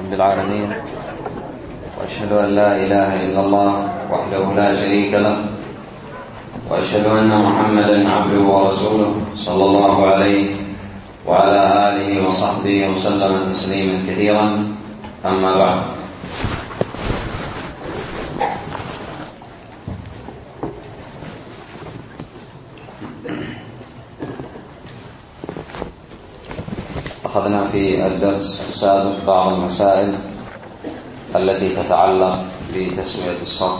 رب العالمين، وأشهد أن لا إله إلا الله وحده لا شريك له، وأشهد أن محمدا عبده ورسوله صلى الله عليه وعلى آله وصحبه وسلم تسليما كثيرا. أما بعد، أخذنا في الدرس السابق بعض المسائل التي تتعلق بتسوية الصف،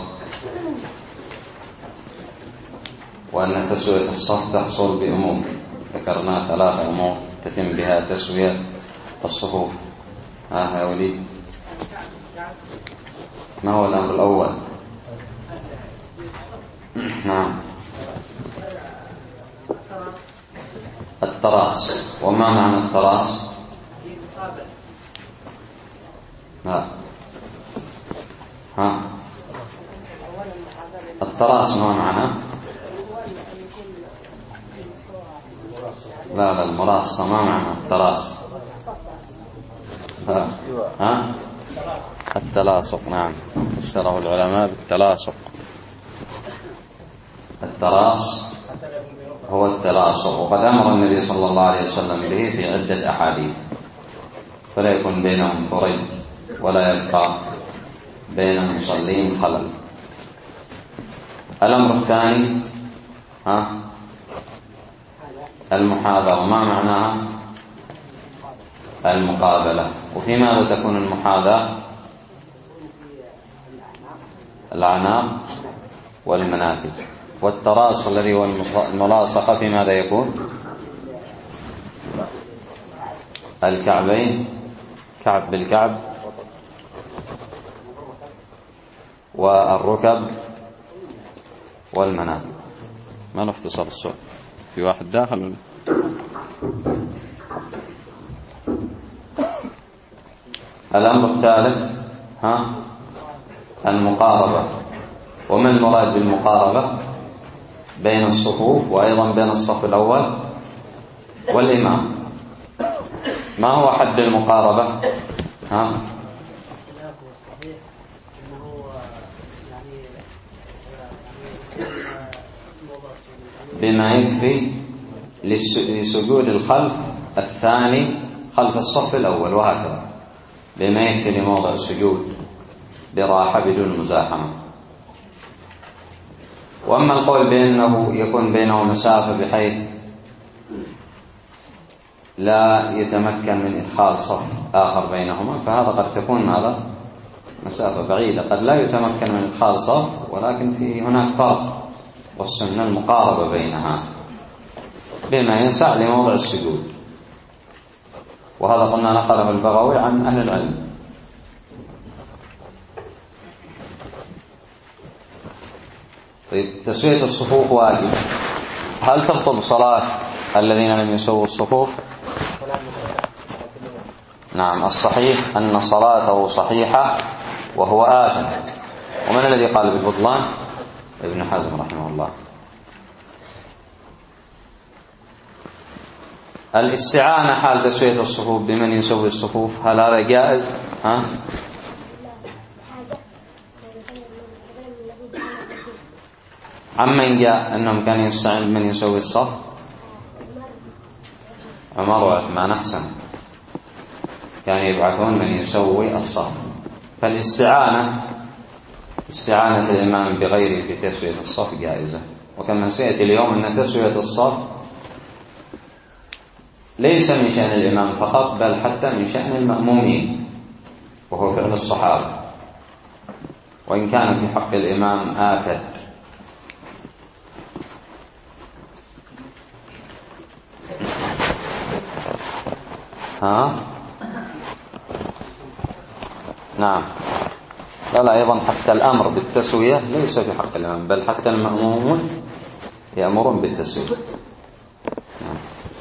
وأن تسوية الصف تحصل بأمور، ذكرنا 3 أمور تتم بها تسوية الصفوف. يا وليد، ما هو الأمر الأول؟ نعم، التراص. وما معنى التراص؟ لا، التراص ما معنى؟ لا، المراصة ما معنى التراص؟ التلاصق. نعم، فسره العلماء بالتلاصق. التراص هو التلاصق، وقد أمر النبي صلى الله عليه وسلم به في عدة أحاديث، فلا يكون بينهم فرج ولا يبقى بين المصلين خلل. الأمر الثاني المحاذاة. وما معناها؟ المقابلة. وفي ماذا تكون المحاذاة؟ الأعناق والمنافذ. والتراص الذي هو الملاصقة في ماذا يكون؟ الكعبين، كعب بالكعب، والركب والمنافذ. ما نختصر السؤال؟ في واحد داخل؟ الأمر الثالث المقاربة. وما المراد بالمقاربة؟ بين الصفوف، وأيضا بين الصف الأول والإمام. ما هو حد المقاربة؟ بما يكفي لسجود الخلف الثاني خلف الصف الأول، وهكذا بما يكفي لموضع السجود براحة بدون مزاحمة. وأما القول بأنه يكون بينه مسافة بحيث لا يتمكن من إدخال صف آخر بينهما، فهذا قد تكون ماذا؟ مسافة بعيدة، قد لا يتمكن من إدخال صف، ولكن في هناك فرق، والسنة المقاربة بينها بما ينسع لموضع السجود. وهذا قلنا نقله البغوي عن أهل العلم. طيب، تسوية الصفوف واجب. هل تبطل صلاة الذين لم يسووا الصفوف؟ نعم، الصحيح أن صلاته صحيحة وهو آثم. ومن الذي قال بالبطلان؟ ابن حزم رحمه الله. الاستعانة حال تسوية الصفوف بمن يسوي الصفوف، هل هذا جائز؟ عمن جاء أنهم كانوا يستعين بمن يسوي الصف؟ عمر وعثمان أحسن، كانوا يبعثون من يسوي الصف. فالاستعانة، استعانة الإمام بغيره في تسوية الصف جائزة. وكما سيأتي اليوم أن تسوية الصف ليس من شأن الإمام فقط، بل حتى من شأن المأمومين، وهو فعل الصحابة، وإن كان في حق الإمام آكد. نعم، لا، أيضا حتى الأمر بالتسوية ليس في حق الإمام، بل حتى المأمومون يأمرون بالتسوية. نعم.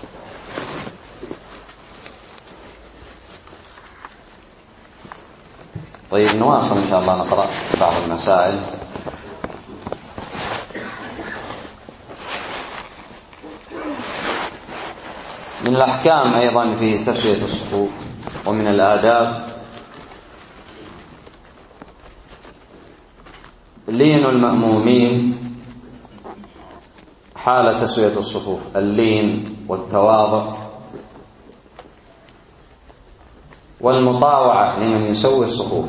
طيب، نواصل إن شاء الله نقرأ بعض المسائل. من الأحكام أيضا في تسوية الصفوف ومن الآداب لين المأمومين حال تسوية الصفوف، اللين والتواضع والمطاوعة لمن يسوي الصفوف،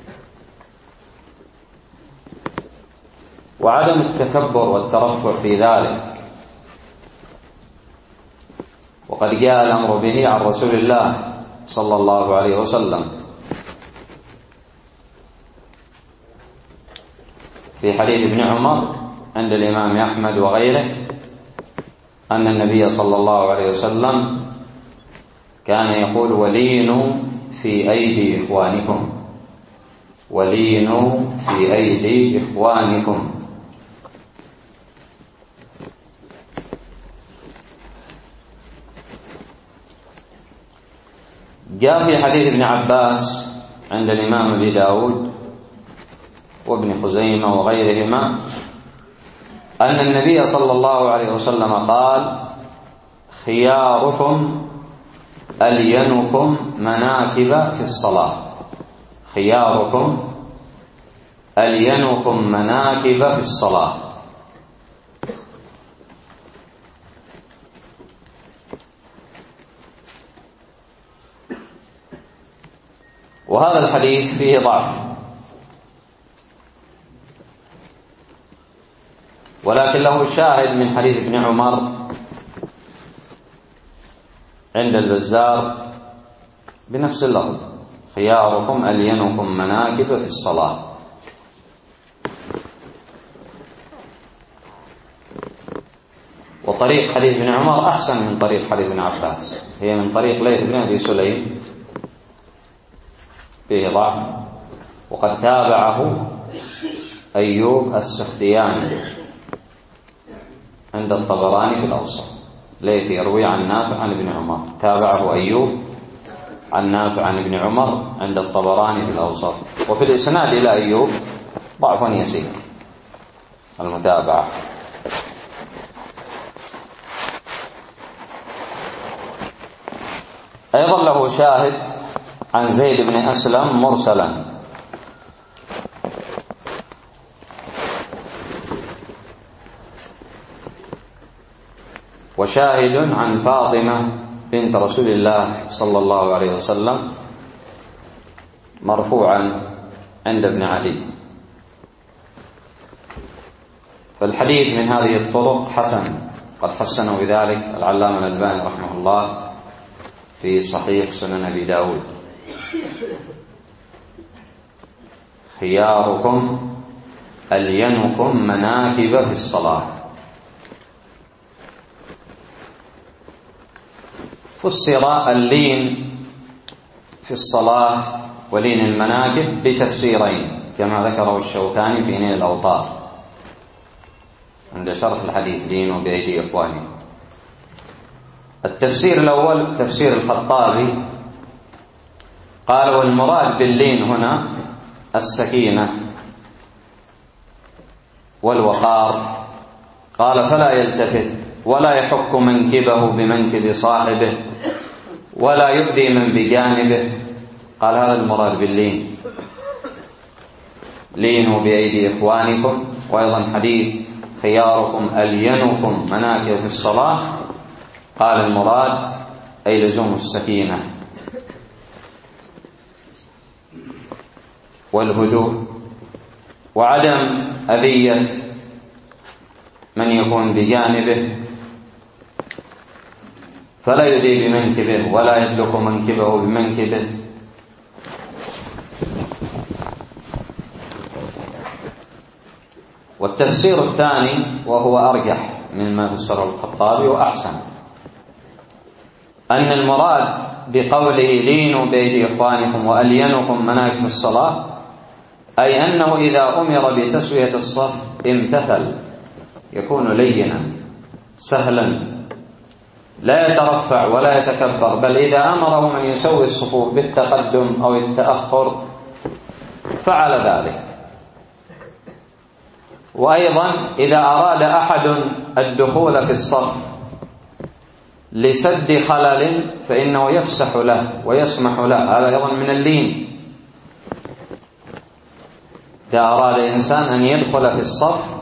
وعدم التكبر والترفع في ذلك. وقد جاء الأمر به عن رسول الله صلى الله عليه وسلم في حديث ابن عمر عند الإمام أحمد وغيره أن النبي صلى الله عليه وسلم كان يقول: ولينوا في أيدي إخوانكم، ولينوا في أيدي إخوانكم. جاء في حديث ابن عباس عند الإمام أبي داود وابن خزيمة وغيرهما أن النبي صلى الله عليه وسلم قال: خياركم ألينكم مناكب في الصلاة، خياركم ألينكم مناكب في الصلاة. وهذا الحديث فيه ضعف، ولكن له شاهد من حديث ابن عمر عند البزار بنفس اللفظ: خياركم ألينكم مناكب في الصلاة. وطريق حديث ابن عمر أحسن من طريق حديث ابن عباس، هي من طريق ليث بن أبي سليم فيه ضعف، وقد تابعه أيوب السختياني عند الطبراني في الأوسط. ليث يروي عن نافع عن ابن عمر، تابعه أيوب عن نافع عن ابن عمر عند الطبراني في الأوسط. وفي الإسناد إلى أيوب ضعف يسير المتابعة. أيضا له شاهد عن زيد بن أسلم مرسلا، وشاهد عن فاطمة بنت رسول الله صلى الله عليه وسلم مرفوعا عند ابن علي. فالحديث من هذه الطرق حسن، قد حسنه بذلك العلامة الألباني رحمه الله في صحيح سنن أبي داود: خياركم ألينكم مناكب في الصلاة. فسر اللين في الصلاة ولين المناكب بتفسيرين كما ذكره الشوكاني في نيل الأوطار عند شرح الحديث: لينوا بأيدي إخوانكم. التفسير الأول تفسير الخطابي، قال: والمراد باللين هنا السكينة والوقار. قال: فلا يلتفت ولا يحك منكبه بمنكب صاحبه ولا يؤذي من بجانبه. قال: هذا المراد باللين، لينوا بأيدي إخوانكم. وأيضا حديث: خياركم ألينكم مناكب في الصلاة، قال: المراد أي لزوم السكينة والهدوء وعدم أذية من يكون بجانبه، فلا يؤذي بمنكبه ولا يدلك منكبه بمنكبه. والتفسير الثاني وهو أرجح مما فسره الخطابي وأحسن، أن المراد بقوله: لينوا بأيدي إخوانكم وألينكم مناكب الصلاة، أي أنه إذا أمر بتسوية الصف امتثل، يكون لينا سهلا لا يترفع ولا يتكبر، بل إذا أمره من يسوي الصفوف بالتقدم أو التأخر فعل ذلك. وأيضا إذا أراد أحد الدخول في الصف لسد خلل فإنه يفسح له ويسمح له، هذا أيضا من اللين. إذا أراد إنسان أن يدخل في الصف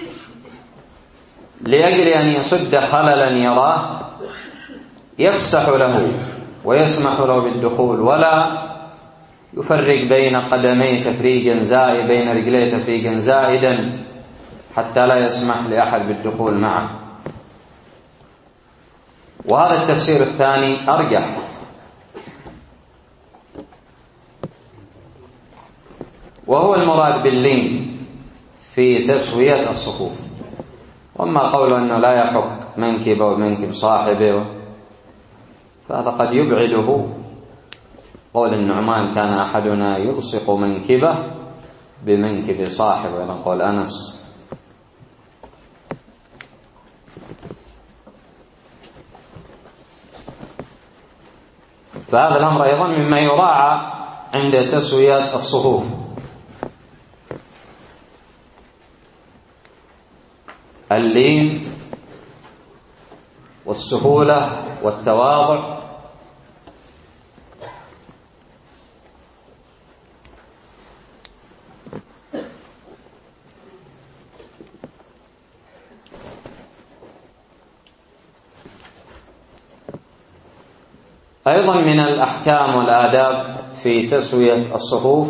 لأجل أن يسد خللا يراه يفسح له ويسمح له بالدخول، ولا يفرق بين قدميه تفريقا زائدا، بين رجليه تفريقا زائدا، حتى لا يسمح لأحد بالدخول معه. وهذا التفسير الثاني أرجح، وهو المراد باللين في تسوية الصفوف. وأما قول أنه لا يحك منكبه ومنكب صاحبه فهذا قد يبعده قول النعمان: كان أحدنا يلصق منكبه بمنكب صاحبه، إلى قول أنس. فهذا الأمر أيضا مما يراعى عند تسوية الصفوف. اللين والسهولة والتواضع أيضا من الأحكام والآداب في تسوية الصفوف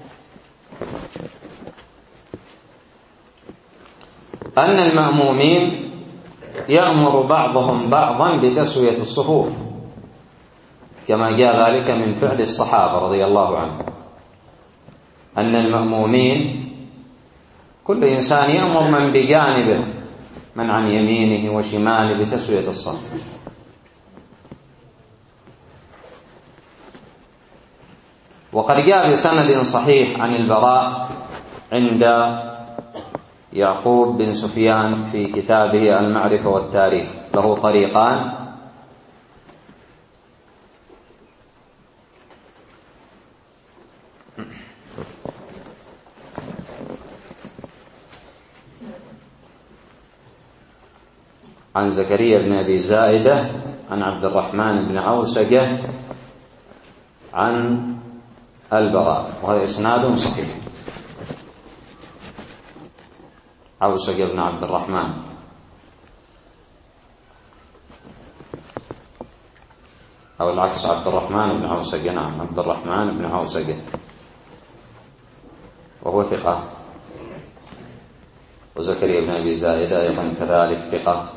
أن المأمومين يأمر بعضهم بعضا بتسوية الصفوف، كما جاء ذلك من فعل الصحابة رضي الله عنهم، أن المأمومين كل إنسان يأمر من بجانبه، من عن يمينه وشماله، بتسوية الصف. وقد جاء بسند صحيح عن البراء عند يعقوب بن سفيان في كتابه المعرفة والتاريخ، له طريقان: عن زكريا بن أبي زائدة عن عبد الرحمن بن عوسجة عن البراء، وهذا إسناد صحيح. عوسجة بن عبد الرحمن، أو العكس، عبد الرحمن بن عوسجة. نعم، عبد الرحمن بن عوسجة، وهو ثقة. وزكريا بن أبي زائدة أيضا كذلك ثقة،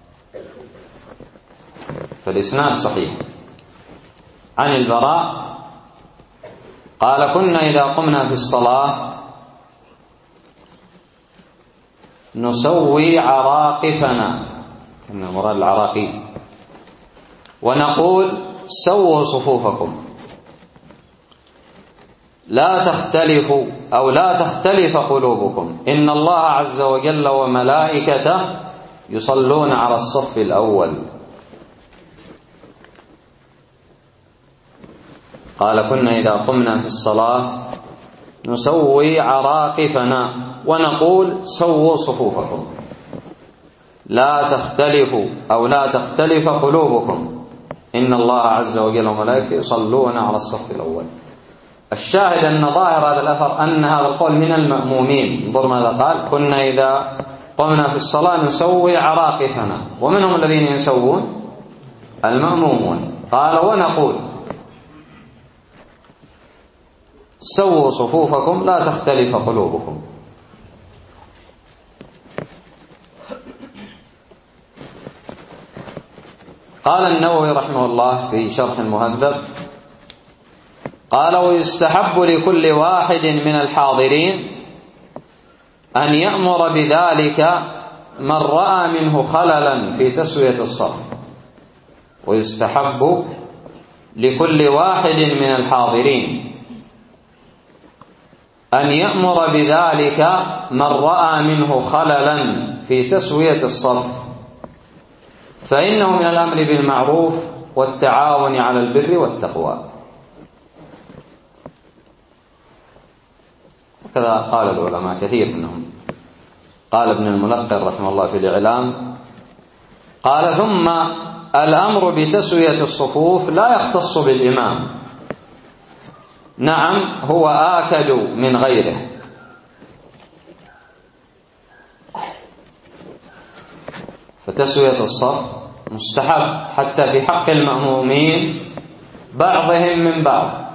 فالإسناد صحيح. عن البراء قال: كنا إذا قمنا في الصلاة نسوي عراقفنا، كان المراد العراقيب، ونقول: سووا صفوفكم، لا تختلفوا أو لا تختلف قلوبكم، إن الله عز وجل وملائكته يصلون على الصف الأول. قال: كنا إذا قمنا في الصلاة نسوي عراقفنا ونقول: سووا صفوفكم، لا تختلفوا أو لا تختلف قلوبكم، إن الله عز وجل وملائكته يصلون على الصف الأول. الشاهد أن ظاهر هذا الأثر أن هذا القول من المأمومين. انظر ماذا قال: كنا إذا قمنا في الصلاة نسوي عراقفنا، ومنهم الذين يسوون؟ المأمومون. قال: ونقول: سووا صفوفكم لا تختلف قلوبكم. قال النووي رحمه الله في شرح المهذب: قال: ويستحب لكل واحد من الحاضرين أن يأمر بذلك من رأى منه خللا في تسوية الصف. ويستحب لكل واحد من الحاضرين أن يأمر بذلك من رأى منه خللا في تسوية الصف، فإنه من الأمر بالمعروف والتعاون على البر والتقوى. وكذا قال العلماء كثير منهم. قال ابن الملقن رحمه الله في الإعلام: قال: ثم الأمر بتسوية الصفوف لا يختص بالإمام، نعم هو آكد من غيره، فتسوية الصف مستحب حتى في حق المأمومين بعضهم من بعض.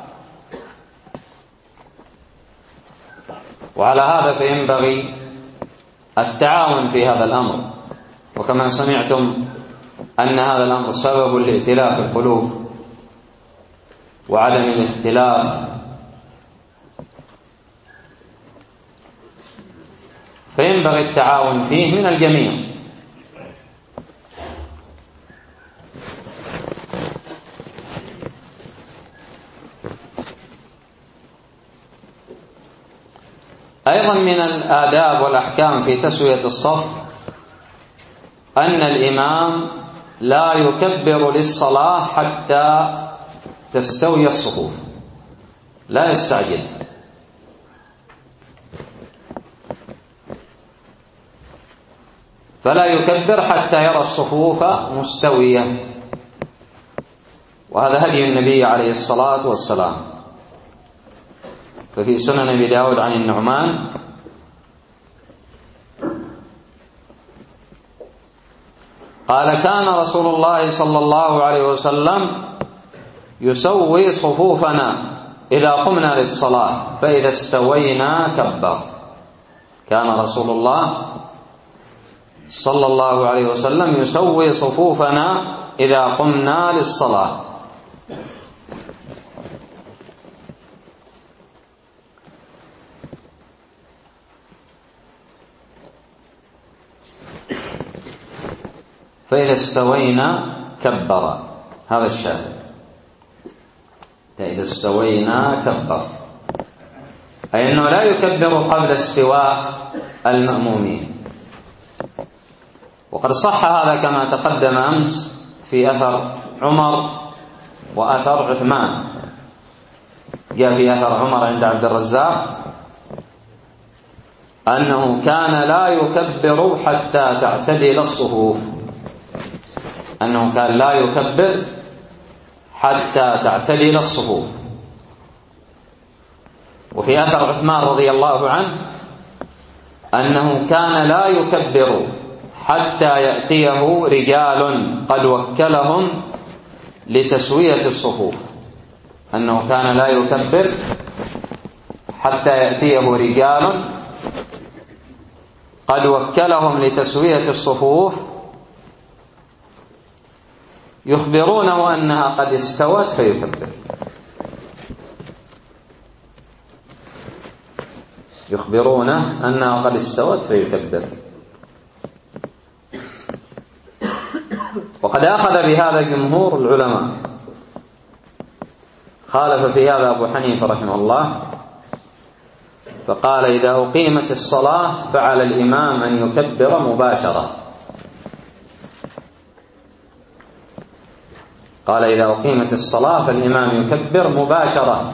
وعلى هذا فينبغي التعاون في هذا الأمر. وكما سمعتم أن هذا الأمر سبب لائتلاف القلوب وعدم الاختلاف، فينبغي التعاون فيه من الجميع. أيضا من الآداب والأحكام في تسوية الصف أن الإمام لا يكبر للصلاة حتى تستوي الصفوف، لا يستعجل، فلا يكبر حتى يرى الصفوف مستوية. وهذا هدي النبي عليه الصلاة والسلام. ففي سنن أبي داود عن النعمان قال: كان رسول الله صلى الله عليه وسلم يسوي صفوفنا إذا قمنا للصلاة فإذا استوينا كبر. كان رسول الله صلى الله عليه وسلم يسوي صفوفنا إذا قمنا للصلاة. فإذا استوينا كبر، هذا الشاهد. إذا استوينا كبر، أي أنه لا يكبر قبل استواء المأمومين. وقد صح هذا كما تقدم أمس في أثر عمر وأثر عثمان. جاء في أثر عمر عند عبد الرزاق أنه كان لا يكبر حتى تعتدل الصفوف، أنه كان لا يكبر حتى تعتدل الصفوف. وفي أثر عثمان رضي الله عنه أنه كان لا يكبر حتى يأتيه رجال قد وكلهم لتسوية الصفوف، أنه كان لا يكبر حتى يأتيه رجال قد وكلهم لتسوية الصفوف يخبرونه أنها قد استوت فيكبر، يخبرونه أنها قد استوت فيكبر. وقد أخذ بهذا جمهور العلماء، خالف في هذا أبو حنيفة رحمه الله، فقال: إذا أقيمت الصلاة فعلى الإمام أن يكبر مباشرة. قال: إذا أقيمت الصلاة فالإمام يكبر مباشرة.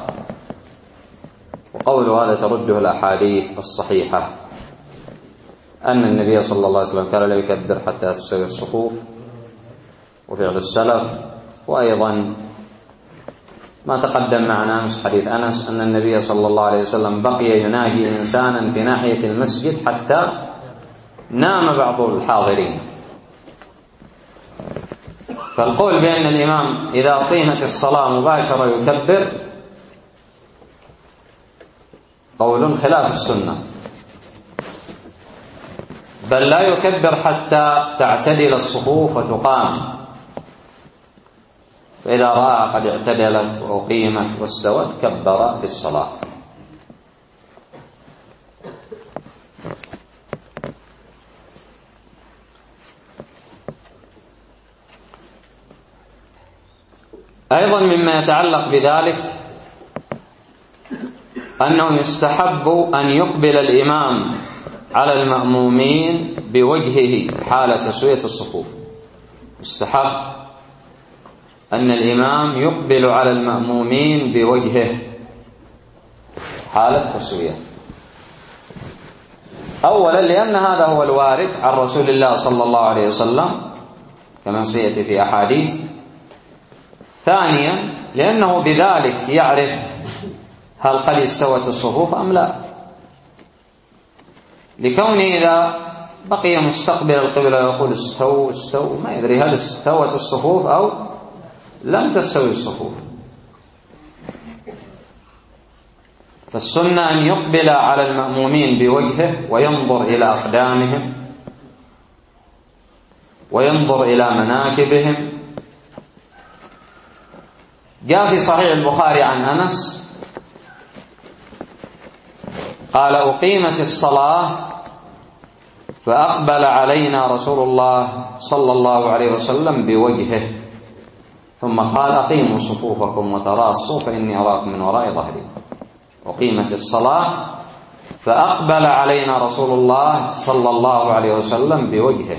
وقول هذا ترده الأحاديث الصحيحة أن النبي صلى الله عليه وسلم كان لا يكبر حتى تستوي الصفوف، وفعل السلف. وأيضا ما تقدم معنا أمس حديث أنس أن النبي صلى الله عليه وسلم بقي يناجي إنسانا في ناحية المسجد حتى نام بعض الحاضرين. فالقول بأن الإمام إذا أقيمت الصلاة مباشرة يكبر قول خلاف السنة، بل لا يكبر حتى تعتدل الصفوف وتقام، فإذا رأى قد اعتدلت وأقيمت واستوت كبر للصلاة. أيضا مما يتعلق بذلك أنه يستحب أن يقبل الإمام على المأمومين بوجهه حال تسوية الصفوف. يستحب أن الإمام يقبل على المأمومين بوجهه حال التسوية، أولا لأن هذا هو الوارد عن رسول الله صلى الله عليه وسلم كما سيأتي في أحاديث. ثانيا لأنه بذلك يعرف هل قد استوت الصفوف أم لا، لكونه إذا بقي مستقبل القبلة يقول استووا استووا، ما يدري هل استوت الصفوف أو لم تستوي الصفوف. فالسنة أن يقبل على المأمومين بوجهه وينظر إلى أقدامهم وينظر إلى مناكبهم. جاء في صحيح البخاري عن أنس قال: أقيمت الصلاة فأقبل علينا رسول الله صلى الله عليه وسلم بوجهه ثم قال: أقيموا صفوفكم وتراصوا فإني أراكم من وراء ظهري. أقيمت الصلاة فأقبل علينا رسول الله صلى الله عليه وسلم بوجهه.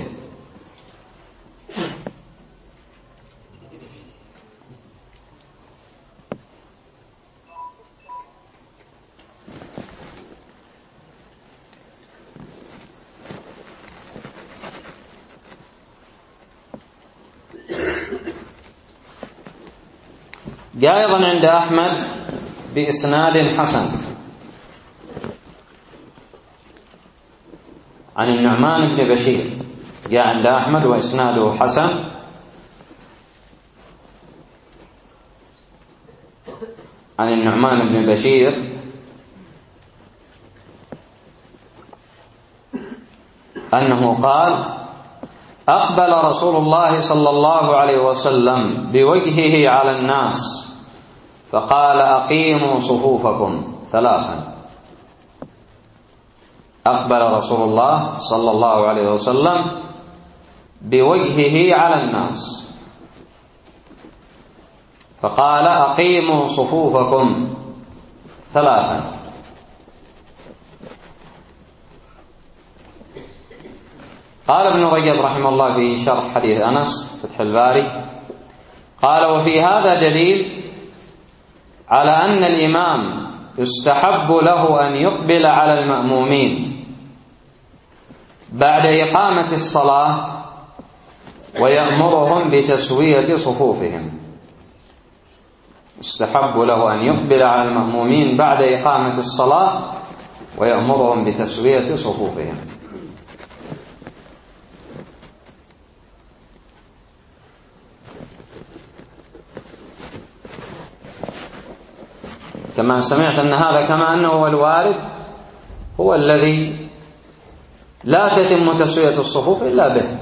جاء أيضا عند أحمد بإسناد حسن عن النعمان بن بشير، جاء عند أحمد وإسناده حسن عن النعمان بن بشير أنه قال: أقبل رسول الله صلى الله عليه وسلم بوجهه على الناس فقال: أقيموا صفوفكم ثلاثا. أقبل رسول الله صلى الله عليه وسلم بوجهه على الناس فقال: أقيموا صفوفكم ثلاثا. قال ابن رجب رحمه الله في شرح حديث أنس فتح الباري قال: وفي هذا دليل على أن الإمام يستحب له أن يقبل على المأمومين بعد إقامة الصلاة ويأمرهم بتسوية صفوفهم. يستحب له أن يقبل على المأمومين بعد إقامة الصلاة ويأمرهم بتسوية صفوفهم. كما سمعت أن هذا كما أنه هو الوارد هو الذي لا تتم تسوية الصفوف إلا به،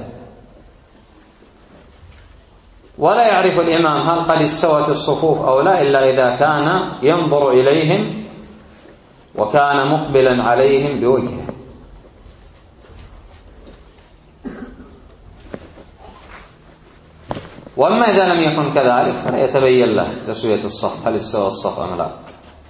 ولا يعرف الإمام هل قد استوت الصفوف أو لا إلا إذا كان ينظر إليهم وكان مقبلا عليهم بوجهه. وأما إذا لم يكن كذلك فلا يتبين له تسوية الصف هل استوى الصف أم لا.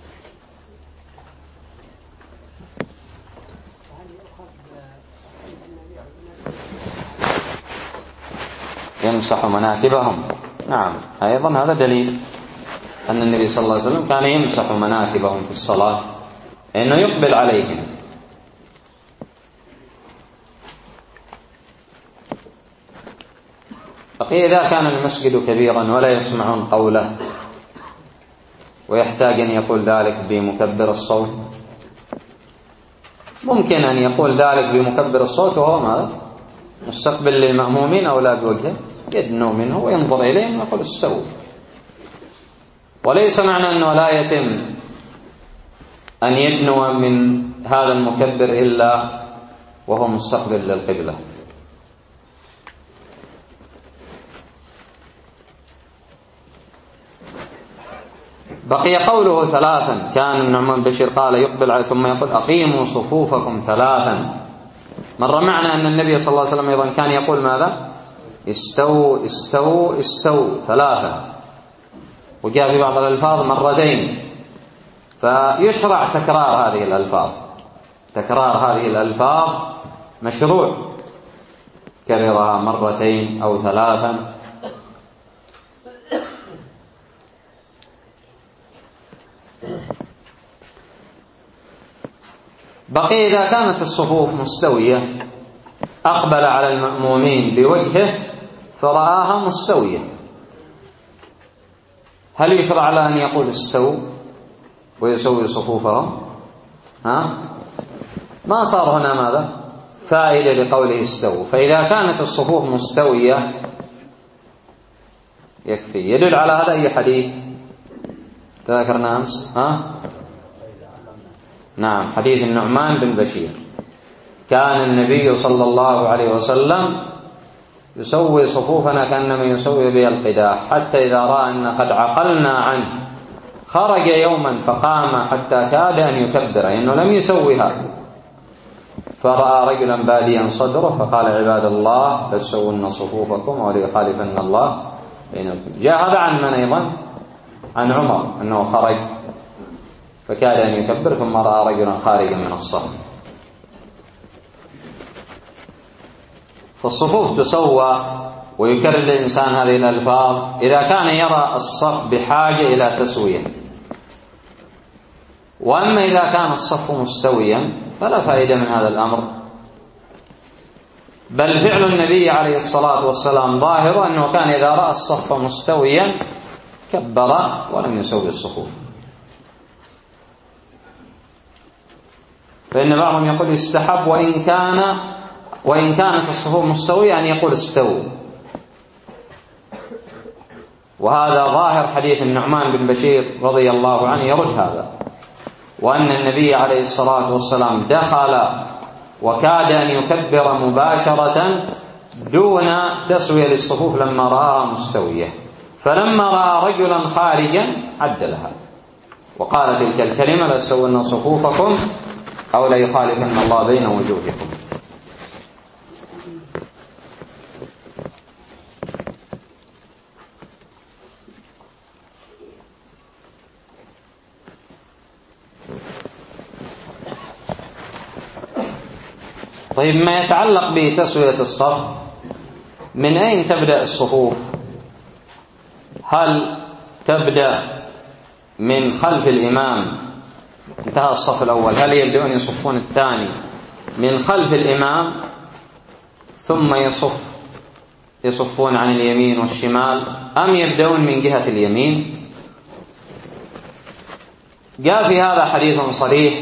يمسح مناكبهم، نعم، أيضا هذا دليل أن النبي صلى الله عليه وسلم كان يمسح مناكبهم في الصلاة إنه يقبل عليهم. بقي إذا كان المسجد كبيرا ولا يسمعون قوله ويحتاج أن يقول ذلك بمكبر الصوت، ممكن أن يقول ذلك بمكبر الصوت وهو ماذا؟ مستقبل للمأمومين أو لا بوجهه، يدنو منه وينظر إليهم ويقول استووا. وليس معنى أنه لا يتم أن يدنو من هذا المكبر إلا وهو مستقبل للقبلة. بقي قوله ثلاثا، كان النعمان بشير قال يقبل عليه ثم يقول: أقيموا صفوفكم ثلاثا. مر معنا أن النبي صلى الله عليه وسلم أيضا كان يقول ماذا؟ استووا استووا استووا ثلاثا، وجاء في بعض الألفاظ مرتين، فيشرع تكرار هذه الألفاظ. تكرار هذه الألفاظ مشروع، كررها مرتين أو ثلاثا. بقي إذا كانت الصفوف مستوية أقبل على المأمومين بوجهه فرآها مستوية، هل يشرع له أن يقول استووا ويسوي صفوفهم؟ ما صار هنا ماذا؟ فائدة لقوله استووا. فإذا كانت الصفوف مستوية يكفي. يدل على هذا أي حديث تذكرنا أمس؟ نعم، حديث النعمان بن بشير: كان النبي صلى الله عليه وسلم يسوي صفوفنا كأنما يسوي بها القداح، حتى إذا رأى أن قد عقلنا عنه خرج يوما فقام حتى كاد أن يكبر، إنه لم يسويها، فرأى رجلا باديا صدره فقال: عباد الله لتسوون صفوفكم وليخالفن الله بينكم. جاء هذا عن من أيضا؟ عن عمر، أنه خرج فكاد أن يكبر ثم رأى رجلا خارجا من الصف. فالصفوف تسوى ويكرر الإنسان هذه الألفاظ إذا كان يرى الصف بحاجة إلى تسوية. وأما إذا كان الصف مستويا فلا فائدة من هذا الأمر، بل فعل النبي عليه الصلاة والسلام ظاهر أنه كان إذا رأى الصف مستويا كبر ولم يسوي الصفوف. فإن بعضهم يقول يستحب وإن كانت الصفوف مستوية أن يقول استووا، وهذا ظاهر حديث النعمان بن بشير رضي الله عنه يرد هذا، وأن النبي عليه الصلاة والسلام دخل وكاد أن يكبر مباشرة دون تسوية للصفوف لما رأى مستوية، فلما رأى رجلا خارجا عدلها وقال تلك الكلمة: لتسوون صفوفكم أو ليخالفن الله بين وجوهكم. طيب، ما يتعلق بتسوية الصف، من أين تبدأ الصفوف؟ هل تبدأ من خلف الإمام انتهى الصف الأول، هل يبدأون يصفون الثاني من خلف الإمام ثم يصفون عن اليمين والشمال، أم يبدأون من جهة اليمين؟ جاء في هذا حديث صريح: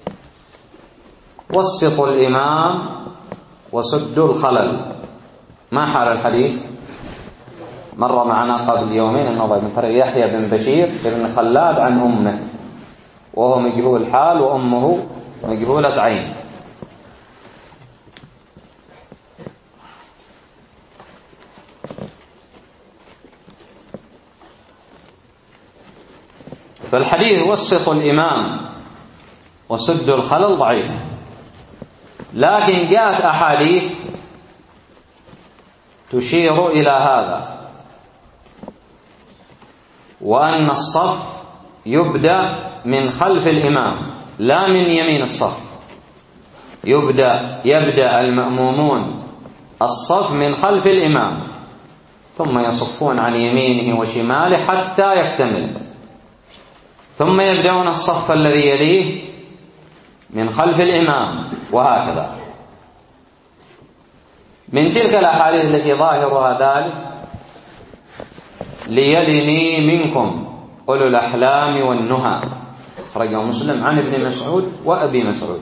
وسطوا الإمام وسدوا الخلل. ما حال الحديث؟ مر معنا قبل يومين النظر من طريق يحيى بن بشير بن خلاد عن أمه، وهو مجهول الحال وأمه مجهولة عين. فالحديث وسطوا الإمام وسدوا الخلل ضعيف، لكن جاءت أحاديث تشير إلى هذا، وأن الصف يبدأ من خلف الإمام لا من يمين الصف، يبدأ المأمومون الصف من خلف الإمام ثم يصفون عن يمينه وشماله حتى يكتمل، ثم يبدأون الصف الذي يليه من خلف الإمام، وهكذا. من تلك الأحاديث التي ظاهرها ذلك: ليلني منكم أولو الأحلام والنهى، أخرجه مسلم عن ابن مسعود وأبي مسعود.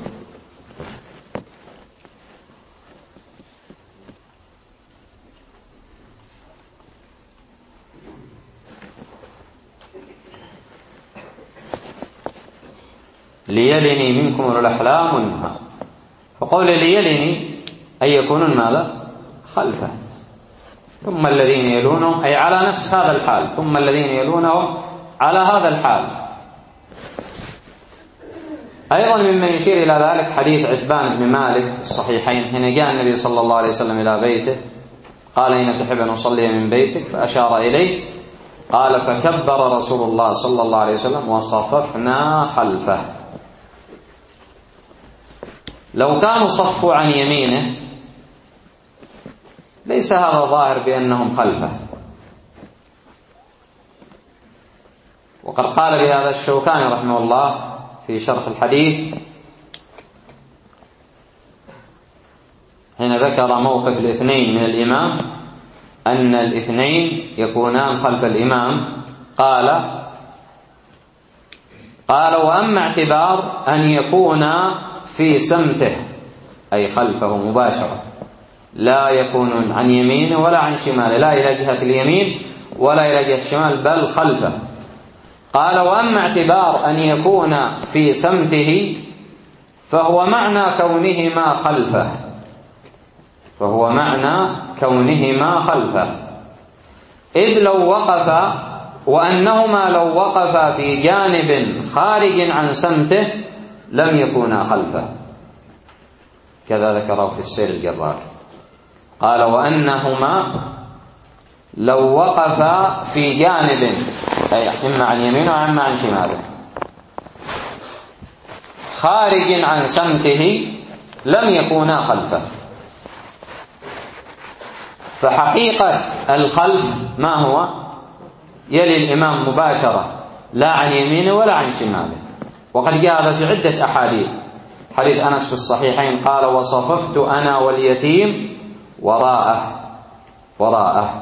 ليلني منكم أولو الأحلام والنهى، فقول ليلني أي يكونون ماذا؟ خلفه، ثم الذين يلونهم أي على نفس هذا الحال، ثم الذين يلونهم على هذا الحال. أيضا ممن يشير إلى ذلك حديث عتبان بن مالك في الصحيحين حين جاء النبي صلى الله عليه وسلم إلى بيته قال: إن تحب أن أصلي من بيتك؟ فأشار إليه، قال: فكبر رسول الله صلى الله عليه وسلم وصففنا خلفه. لو كانوا صفوا عن يمينه ليس هذا ظاهر بأنهم خلفه، وقد قال بهذا الشوكاني رحمه الله في شرح الحديث حين ذكر موقف الاثنين من الإمام أن الاثنين يكونان خلف الإمام، قال: وأما اعتبار أن يكون في سمته أي خلفه مباشرة، لا يكون عن يمينه ولا عن شماله، لا إلى جهة اليمين ولا إلى جهة الشمال، بل خلفه. قال: وأما اعتبار أن يكون في سمته فهو معنى كونهما خلفه، فهو معنى كونهما خلفه، إذ لو وقف، وأنهما لو وقفا في جانب خارج عن سمته لم يكونا خلفه، كذا ذكره في السير الجرار. قال: وأنهما لو وقفا في جانب، أي إما عن يمينه وإما عن شماله، خارج عن سمته لم يكونا خلفه. فحقيقة الخلف ما هو؟ يلي الإمام مباشرة، لا عن يمينه ولا عن شماله. وقد جاء هذا في عدة أحاديث. حديث أنس في الصحيحين قال: وصففت أنا واليتيم وراءه.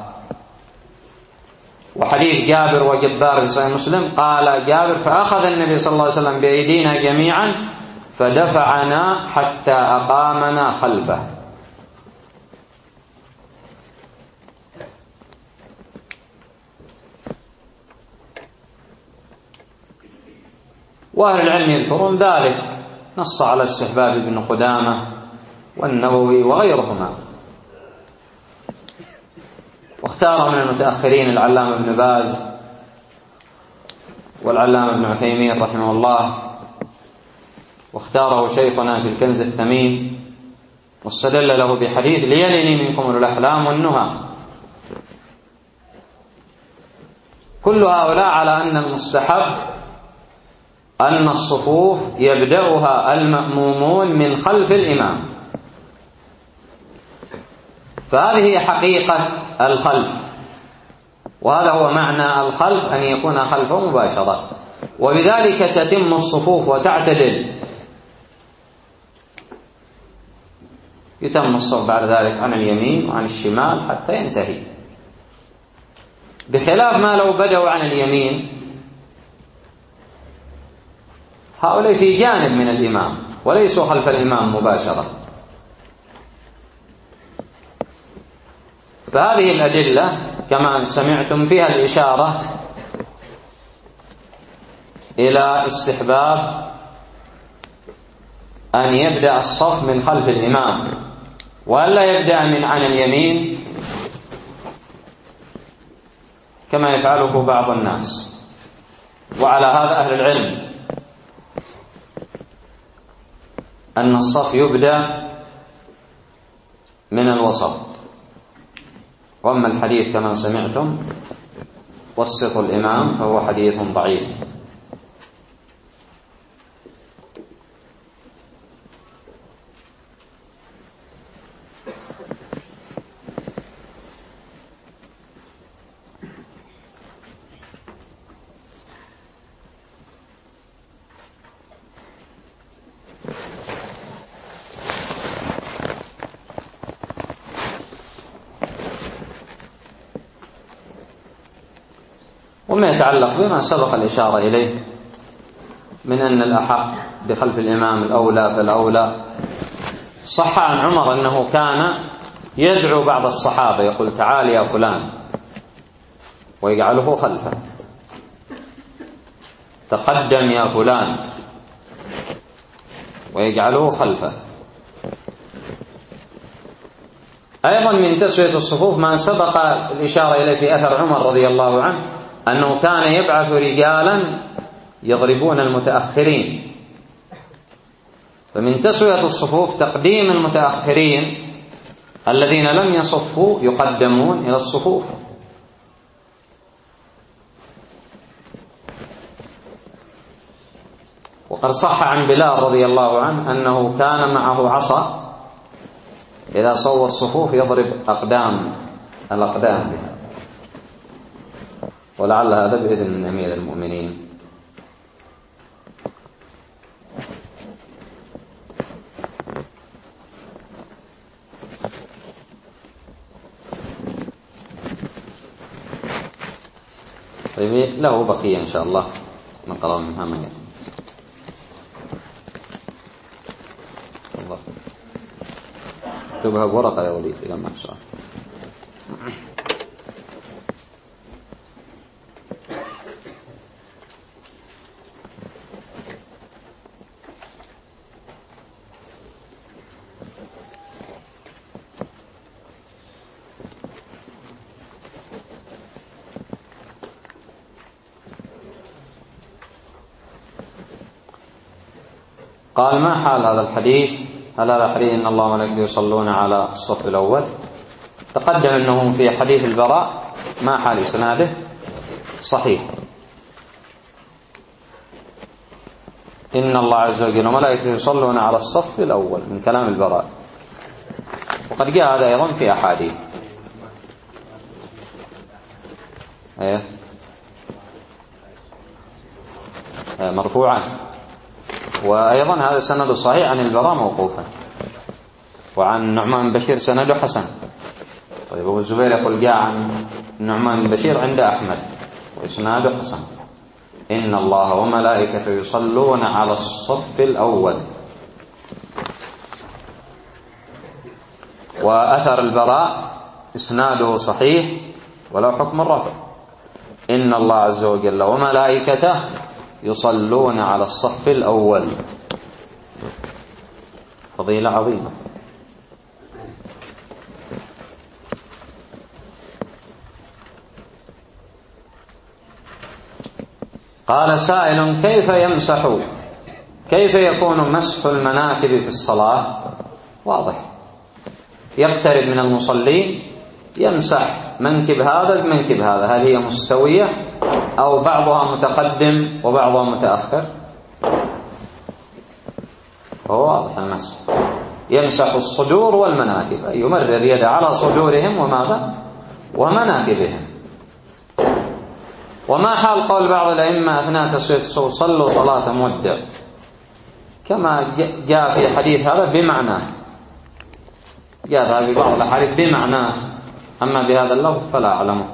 وحديث جابر وجبار في صحيح مسلم قال جابر: فأخذ النبي صلى الله عليه وسلم بأيدينا جميعا فدفعنا حتى أقامنا خلفه. وأهل العلم يذكرون ذلك، نص على استحباب ابن قدامة والنووي وغيرهما. واختار من المتأخرين العلامة ابن باز والعلامة ابن عثيمين رحمه الله، واختاره شيخنا في الكنز الثمين، واستدل له بحديث: ليلني منكم الأحلام والنهى. كل هؤلاء على أن المستحب أن الصفوف يبدأها المأمومون من خلف الإمام، فهذه هي حقيقة الخلف، وهذا هو معنى الخلف، أن يكون خلفه مباشرة، وبذلك تتم الصفوف وتعتدل. يتم الصف بعد ذلك عن اليمين وعن الشمال حتى ينتهي، بخلاف ما لو بدأوا عن اليمين، هؤلاء في جانب من الإمام وليسوا خلف الإمام مباشرة. فهذه الأدلة كما سمعتم فيها الإشارة إلى استحباب أن يبدأ الصف من خلف الإمام، وألا يبدأ من عن اليمين كما يفعله بعض الناس. وعلى هذا أهل العلم أن الصف يبدأ من الوسط. وأما الحديث كما سمعتم: وسط الإمام، فهو حديث ضعيف. وما يتعلق بما سبق الإشارة إليه من أن الأحق بخلف الإمام الأولى فالأولى، صح عن عمر أنه كان يدعو بعض الصحابة يقول: تعال يا فلان، ويجعله خلفه، تقدم يا فلان، ويجعله خلفه. أيضا من تسوية الصفوف ما سبق الإشارة إليه في أثر عمر رضي الله عنه، أنه كان يبعث رجالا يضربون المتأخرين. فمن تسوية الصفوف تقديم المتأخرين الذين لم يصفوا يقدمون إلى الصفوف. وقد صح عن بلال رضي الله عنه أنه كان معه عصا إذا صوى الصفوف يضرب الأقدام بها، ولعل هذا بإذن من أمير المؤمنين. طيب، له بقية إن شاء الله نقرأ منها ما يأتي. الله. اكتبها بورقة يا وليد إذا ما سؤال. قال: ما حال هذا الحديث؟ هل هذا حديث إن الله وملائكته يصلون على الصف الأول؟ تقدم أنه في حديث البراء ما حال إسناده؟ صحيح. إن الله عز وجل وملائكته يصلون على الصف الأول من كلام البراء، وقد جاء هذا أيضا في أحاديث مرفوعا، وأيضا هذا سند صحيح عن البراء موقوفا، وعن نعمان بن بشير سند حسن. طيب أبو الزبير يقول جاء عن نعمان بن بشير عند أحمد وإسناده حسن: إن الله وملائكته يصلون على الصف الأول. وأثر البراء إسناده صحيح ولو حكم الرفع: إن الله عز وجل وملائكته يصلون على الصف الأول. فضيلة عظيمة. قال سائل: كيف يكون مسح المناكب في الصلاة؟ واضح، يقترب من المصلين يمسح منكب هذا بمنكب هذا، هل هي مستوية أو بعضها متقدم وبعضها متأخر؟ هو واضح المسح، يمسح الصدور والمناكب، أي يمرر يده على صدورهم وماذا؟ ومناكبهم. وما حال قول بعض الأئمة أثناء تسوية الصف: صلوا صلاة مودع، كما جاء في حديث هذا بمعناه، جاء هذا في بعض الأحاديث بمعناه، أما بهذا اللفظ فلا أعلمه.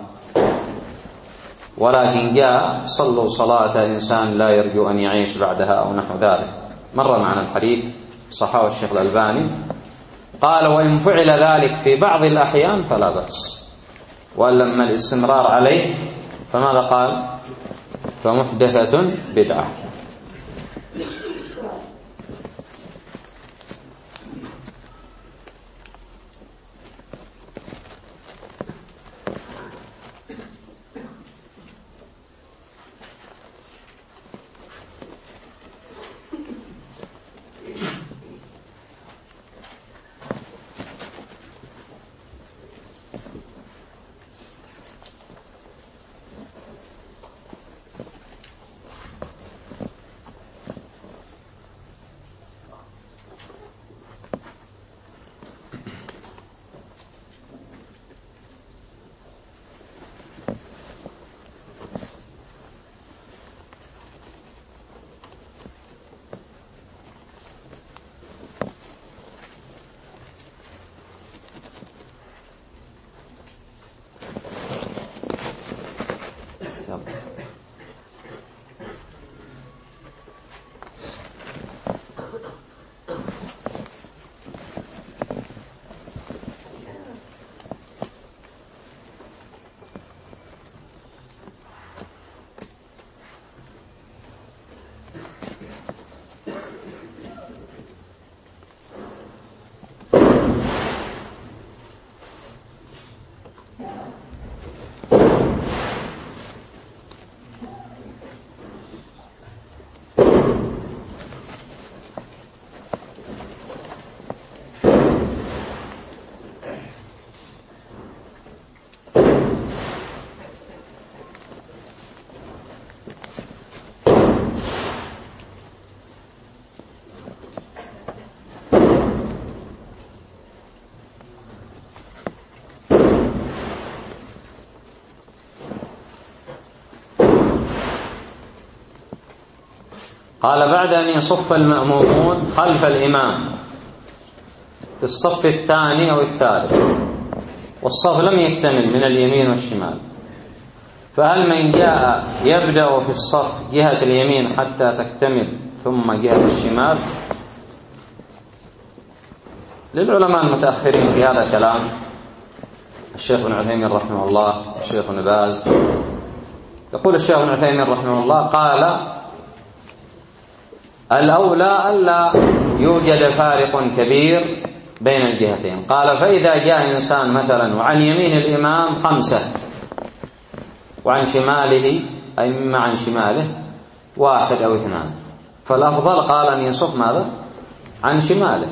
ولكن جاء: صلوا صلاة إنسان لا يرجو أن يعيش بعدها أو نحو ذلك، مر معنا الحديث، صححه الشيخ الألباني. قال: وإن فعل ذلك في بعض الأحيان فلا بأس، وأن لما الاستمرار عليه فماذا قال؟ فمحدثة بدعة. قال: بعد أن يصف المأمومون خلف الإمام في الصف الثاني أو الثالث والصف لم يكتمل من اليمين والشمال، فهل من جاء يبدأ في الصف جهة اليمين حتى تكتمل ثم جهة الشمال، للعلماء المتأخرين في هذا كلام. الشيخ ابن عثيمين رحمه الله والشيخ ابن باز. يقول الشيخ ابن عثيمين رحمه الله قال الأولى ألا يوجد فارق كبير بين الجهتين. قال فإذا جاء إنسان مثلا وعن يمين الإمام 5 وعن شماله أي مما عن شماله 1 أو 2، فالأفضل قال أن يصف ماذا؟ عن شماله.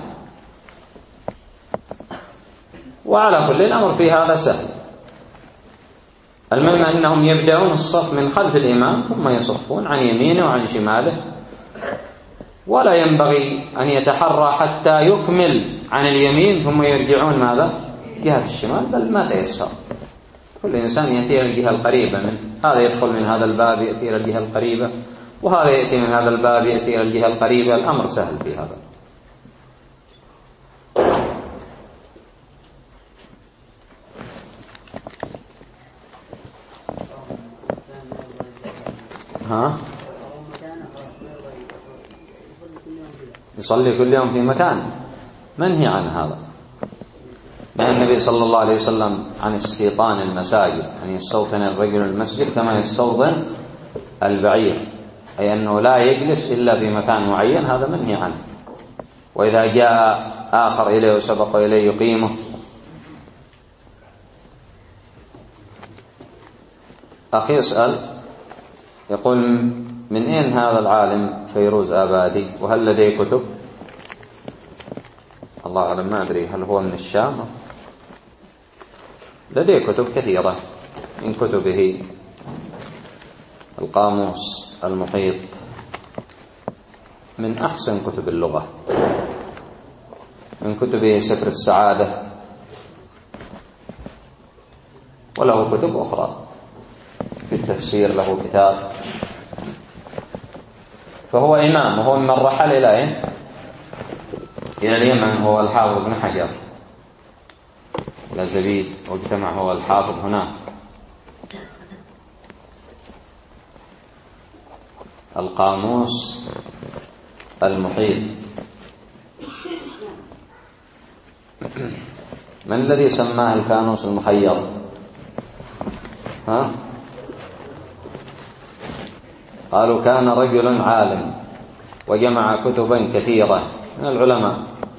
وعلى كل الأمر في هذا سهل. المهم أنهم يبدأون الصف من خلف الإمام ثم يصفون عن يمينه وعن شماله، ولا ينبغي أن يتحرى حتى يكمل عن اليمين ثم يرجعون ماذا؟ جهة الشمال، بل ما تيسر. كل إنسان يأتي إلى الجهة القريبة منه، هذا يدخل من هذا الباب يأتي إلى الجهة القريبة، وهذا يأتي من هذا الباب يأتي إلى الجهة القريبة. الأمر سهل في هذا. يصلي كل يوم في مكان منهي عن هذا. نهى النبي صلى الله عليه وسلم عن استيطان المساجد، أن يستوطن الرجل المسجد كما يستوطن البعير، أي أنه لا يجلس إلا في مكان معين، هذا منهي عنه. وإذا جاء آخر إليه وسبق إليه يقيمه. أخي يسأل يقول من أين هذا العالم فيروز آبادي، وهل لديه كتب؟ الله أعلم، ما أدري هل هو من الشام. لديه كتب كثيرة، من كتبه القاموس المحيط، من أحسن كتب اللغة. من كتبه سفر السعادة، وله كتب أخرى. في التفسير له كتاب. فهو إمام، وهو من رحل إلى أين؟ إلى اليمن، هو الحافظ بن حجر إلى زبيد، واجتمع هو الحافظ هناك. القاموس المحيط. من الذي سماه الفانوس المخيط؟ قالوا كان رجل عالم وجمع كتبا كثيرة من العلماء،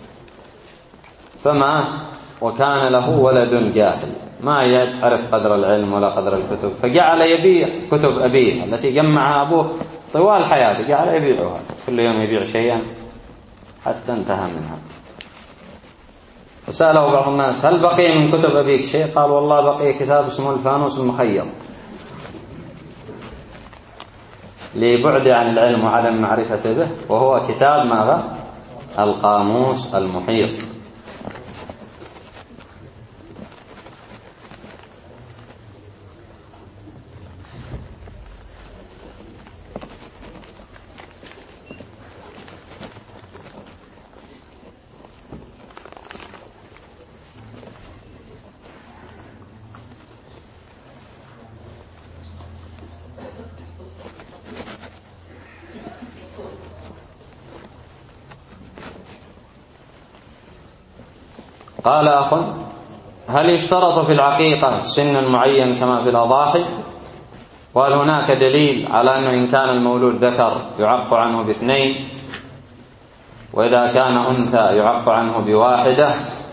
فمات وكان له ولد جاهل ما يعرف قدر العلم ولا قدر الكتب، فجعل يبيع كتب أبيه التي جمعها أبوه طوال حياته، جعل يبيعها، كل يوم يبيع شيئا حتى انتهى منها. فسأله بعض الناس هل بقي من كتب أبيك شيء؟ قال والله بقي كتاب اسمه الفانوس المخيط، لبعد عن العلم وعدم معرفة به، وهو كتاب ماذا؟ القاموس المحيط. قال أخ هل يشترط في العقيقة سن معين كما في الأضاحي؟ وهل هناك دليل على أنه إن كان المولود ذكر يعق عنه ب2، وإذا كان أنثى يعق عنه ب1؟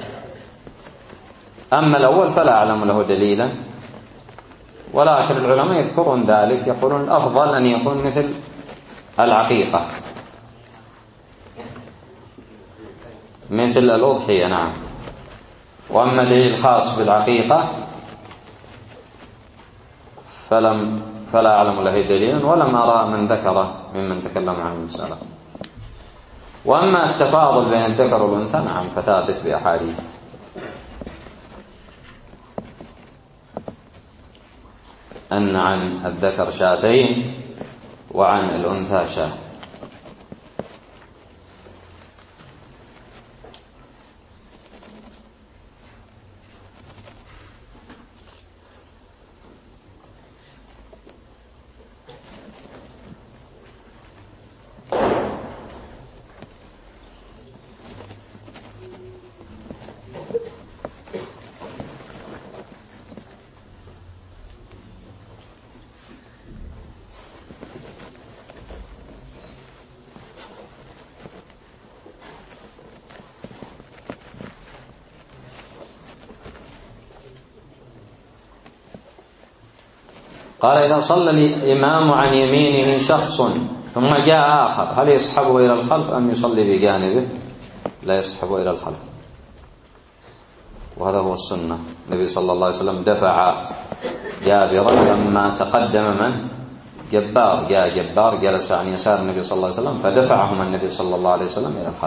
أما الأول فلا أعلم له دليلا، ولكن العلماء يذكرون ذلك، يقولون الأفضل أن يكون مثل العقيقة، مثل الأضحية. نعم. وأما دليل خاص بالعقيقة فلا أعلم له دليلا، ولم أرى من ذكره ممن تكلم عن المسألة. وأما التفاضل بين الذكر والأنثى نعم فثابت بأحاديث. أن عن الذكر 2 وعن الأنثى 1. قال إذا صلى الإمام عن يمينه شخص ثم جاء آخر هل يسحبه إلى الخلف أم يصلي بجانبه؟ لا يسحبه إلى الخلف، وهذا هو السنة. النبي صلى الله عليه وسلم دفع جابرا لما تقدم من؟ جبار، جاء جبار جلس عن يسار النبي صلى الله عليه وسلم فدفعهما النبي صلى الله عليه وسلم إلى الخلف.